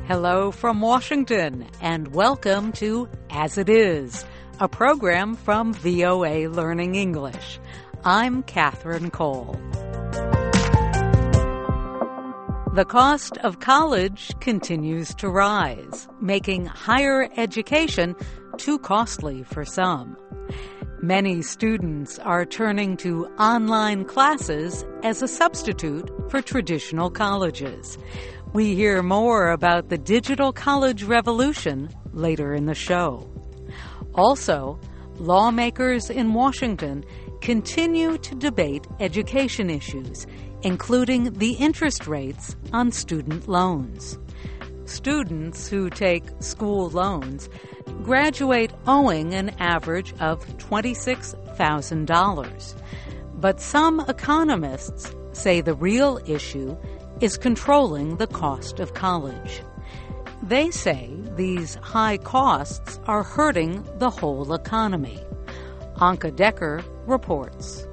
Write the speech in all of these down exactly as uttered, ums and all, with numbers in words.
Hello from Washington, and welcome to As It Is, a program from V O A Learning English. I'm Catherine Cole. The cost of college continues to rise, making higher education too costly for some. Many students are turning to online classes as a substitute for traditional colleges. We hear more about the digital college revolution later in the show. Also, lawmakers in Washington continue to debate education issues, including the interest rates on student loans. Students who take school loans graduate owing an average of twenty-six thousand dollars. But some economists say the real issue is controlling the cost of college. They say these high costs are hurting the whole economy. Anka Decker reports.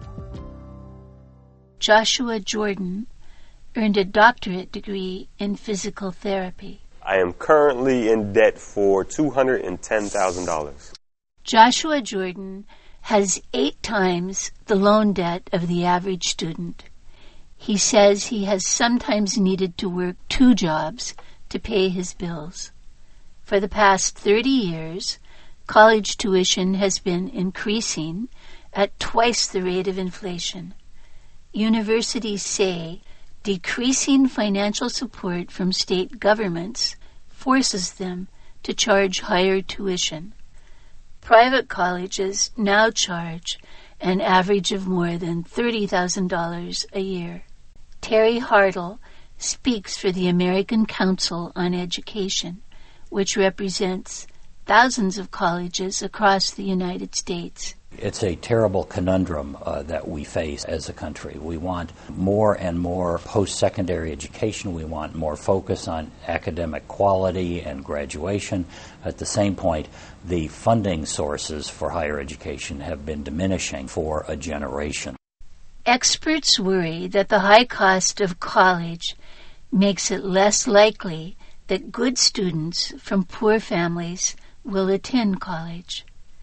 Joshua Jordan earned a doctorate degree in physical therapy. I am currently in debt for two hundred ten thousand dollars. Joshua Jordan has eight times the loan debt of the average student. He says he has sometimes needed to work two jobs to pay his bills. For the past thirty years, college tuition has been increasing at twice the rate of inflation. Universities say decreasing financial support from state governments forces them to charge higher tuition. Private colleges now charge an average of more than thirty thousand dollars a year. Terry Hartle speaks for the American Council on Education, which represents thousands of colleges across the United States. It's a terrible conundrum uh, that we face as a country. We want more and more post-secondary education. We want more focus on academic quality and graduation. At the same point, the funding sources for higher education have been diminishing for a generation. Experts worry that the high cost of college makes it less likely that good students from poor families will attend college.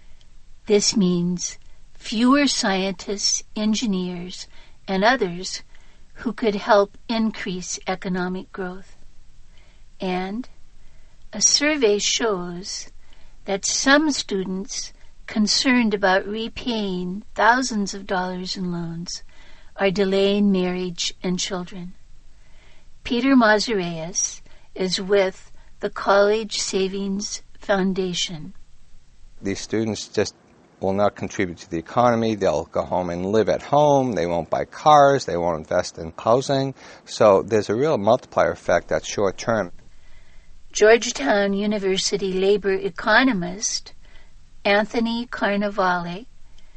This means fewer scientists, engineers, and others who could help increase economic growth. And a survey shows that some students concerned about repaying thousands of dollars in loans are delaying marriage and children. Peter Mazareas is with the College Savings Foundation. These students just will not contribute to the economy. They'll go home and live at home. They won't buy cars. They won't invest in housing. So there's a real multiplier effect that's short term. Georgetown University labor economist Anthony Carnevale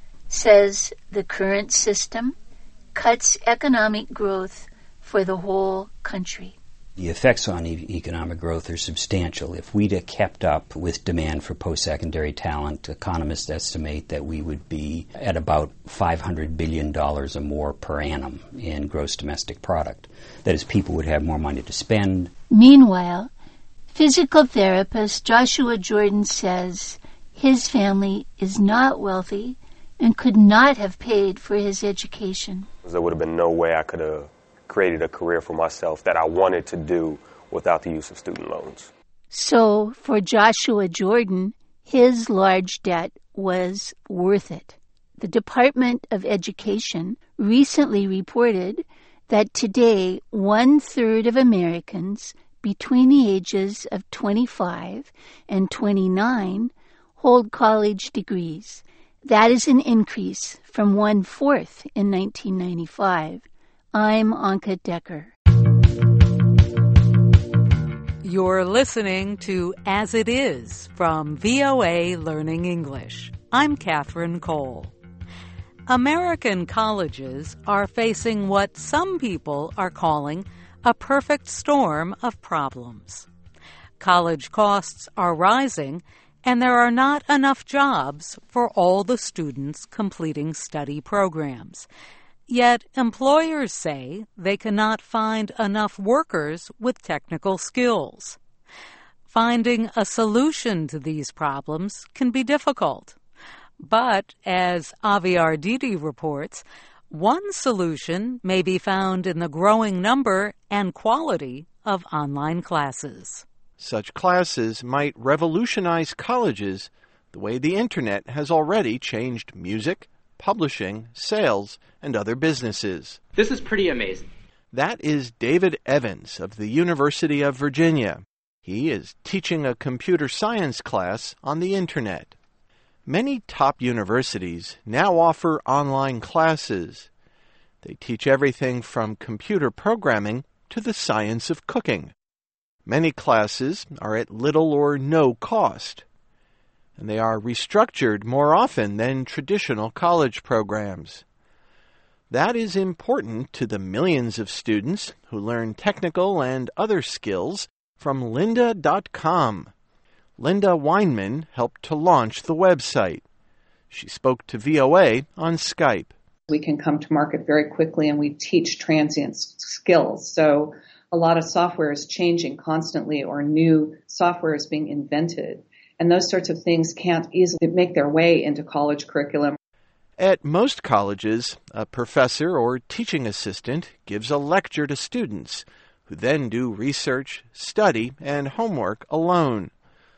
says the current system cuts economic growth for the whole country. The effects on e- economic growth are substantial. If we'd have kept up with demand for post-secondary talent, economists estimate that we would be at about five hundred billion dollars or more per annum in gross domestic product. That is, people would have more money to spend. Meanwhile, physical therapist Joshua Jordan says his family is not wealthy and could not have paid for his education. There would have been no way I could have created a career for myself that I wanted to do without the use of student loans. So, for Joshua Jordan, his large debt was worth it. The Department of Education recently reported that today one-third of Americans between the ages of twenty-five and twenty-nine hold college degrees. That is an increase from one-fourth in nineteen ninety-five. I'm Anka Decker. You're listening to As It Is from V O A Learning English. I'm Catherine Cole. American colleges are facing what some people are calling a perfect storm of problems. College costs are rising, and there are not enough jobs for all the students completing study programs. Yet employers say they cannot find enough workers with technical skills. Finding a solution to these problems can be difficult. But, as Avi Arditi reports, one solution may be found in the growing number and quality of online classes. Such classes might revolutionize colleges the way the Internet has already changed music, publishing, sales, and other businesses. This is pretty amazing. That is David Evans of the University of Virginia. He is teaching a computer science class on the Internet. Many top universities now offer online classes. They teach everything from computer programming to the science of cooking. Many classes are at little or no cost, and they are restructured more often than traditional college programs. That is important to the millions of students who learn technical and other skills from lynda dot com. Linda Weinman helped to launch the website. She spoke to V O A on Skype. We can come to market very quickly, and we teach transient skills. So a lot of software is changing constantly, or new software is being invented. And those sorts of things can't easily make their way into college curriculum. At most colleges, a professor or teaching assistant gives a lecture to students, who then do research, study, and homework alone.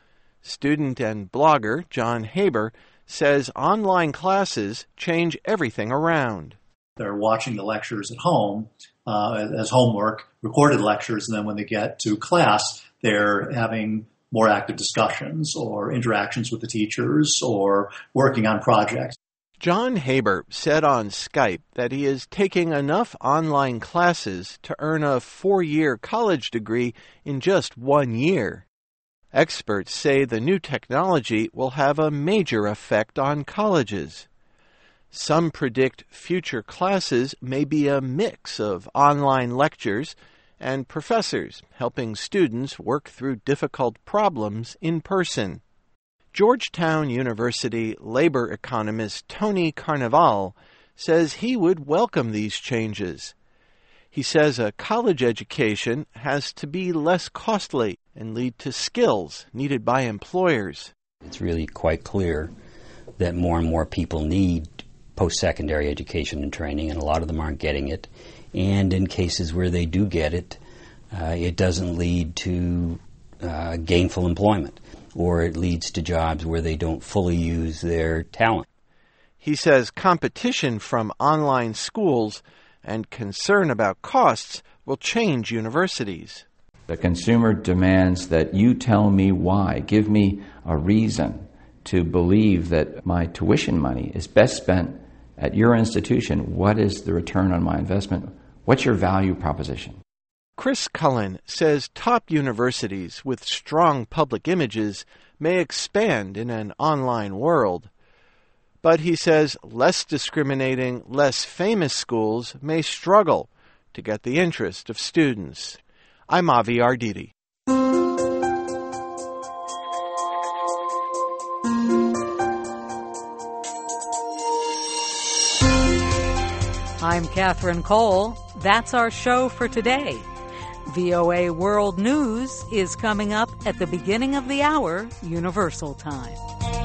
Student and blogger John Haber says online classes change everything around. They're watching the lectures at home uh, as homework, recorded lectures, and then when they get to class, they're having more active discussions or interactions with the teachers or working on projects. John Haber said on Skype that he is taking enough online classes to earn a four-year college degree in just one year. Experts say the new technology will have a major effect on colleges. Some predict future classes may be a mix of online lectures and professors helping students work through difficult problems in person. Georgetown University labor economist Tony Carnival says he would welcome these changes. He says a college education has to be less costly and lead to skills needed by employers. It's really quite clear that more and more people need post-secondary education and training, and a lot of them aren't getting it. And in cases where they do get it, uh, it doesn't lead to uh, gainful employment, or it leads to jobs where they don't fully use their talent. He says competition from online schools and concern about costs will change universities. The consumer demands that you tell me why. Give me a reason to believe that my tuition money is best spent at your institution. What is the return on my investment? What's your value proposition? Chris Cullen says top universities with strong public images may expand in an online world. But he says less discriminating, less famous schools may struggle to get the interest of students. I'm Avi Arditi. I'm Catherine Cole. That's our show for today. V O A World News is coming up at the beginning of the hour, Universal Time.